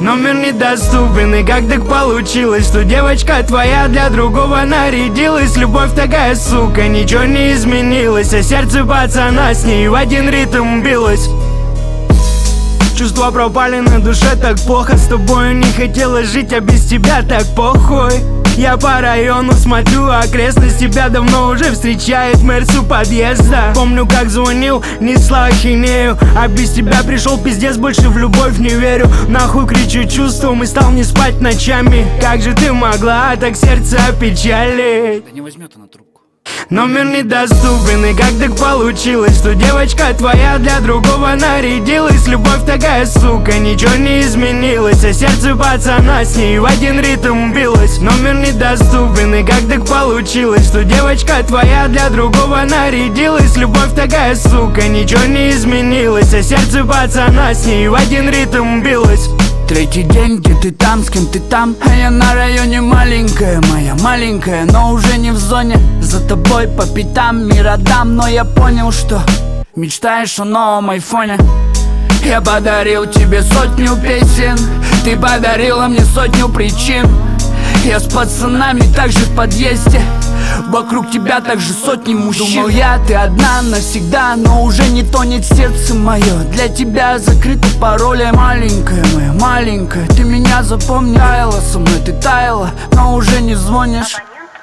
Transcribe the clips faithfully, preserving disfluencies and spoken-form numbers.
Номер недоступен, и как так получилось, что девочка твоя для другого нарядилась? Любовь такая, сука, ничего не изменилось, а сердце пацана с ней в один ритм билось. Чувства пропали, на душе так плохо, с тобою не хотела жить, а без тебя так похуй. Я по району смотрю, окрестность тебя давно уже встречает Мерс у подъезда. Помню, как звонил, несла ахинею, а без тебя пришел пиздец, больше в любовь не верю. Нахуй кричу чувством и стал не спать ночами. Как же ты могла так сердце опечалить? Да не возьмет она трубку. Номер недоступен, и как так получилось, что девочка твоя для другого нарядилась? Любовь такая, сука, ничего не изменилось, а сердце пацана с ней в один ритм билось. Номер недоступен, и как так получилось, что девочка твоя для другого нарядилась? Любовь такая, сука, ничего не изменилось, а сердце пацана с ней в один ритм билось. Третий день, где ты там, с кем ты там? А я на районе маленькая, моя маленькая, но уже не в зоне. За тобой по пятам мир отдам, но я понял, что мечтаешь о новом айфоне. Я подарил тебе сотню песен, ты подарила мне сотню причин. Я с пацанами также в подъезде, вокруг тебя также сотни мужчин. Думал я, ты одна навсегда, но уже не тонет сердце мое. Для тебя закрыты пароли. Маленькая моя, маленькая, ты меня запомни. Таяла со мной, ты таяла, но уже не звонишь.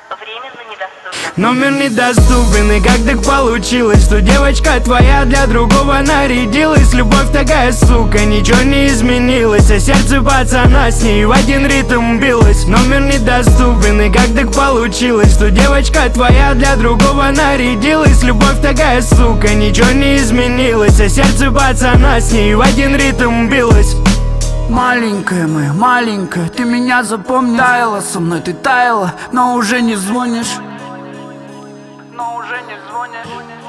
Номер недоступен, и как так получилось, что девочка твоя для другого нарядилась? Любовь такая, сука, ничего не изменилось, а сердце пацана с ней в один ритм билось. Номер недоступен, и как так получилось, что девочка твоя для другого нарядилась? Любовь такая, сука, ничего не изменилось, а сердце пацана с ней в один ритм билось. Маленькая моя, маленькая, ты меня запомни. Таяла со мной, ты таяла, но уже не звонишь. Но уже не звонишь.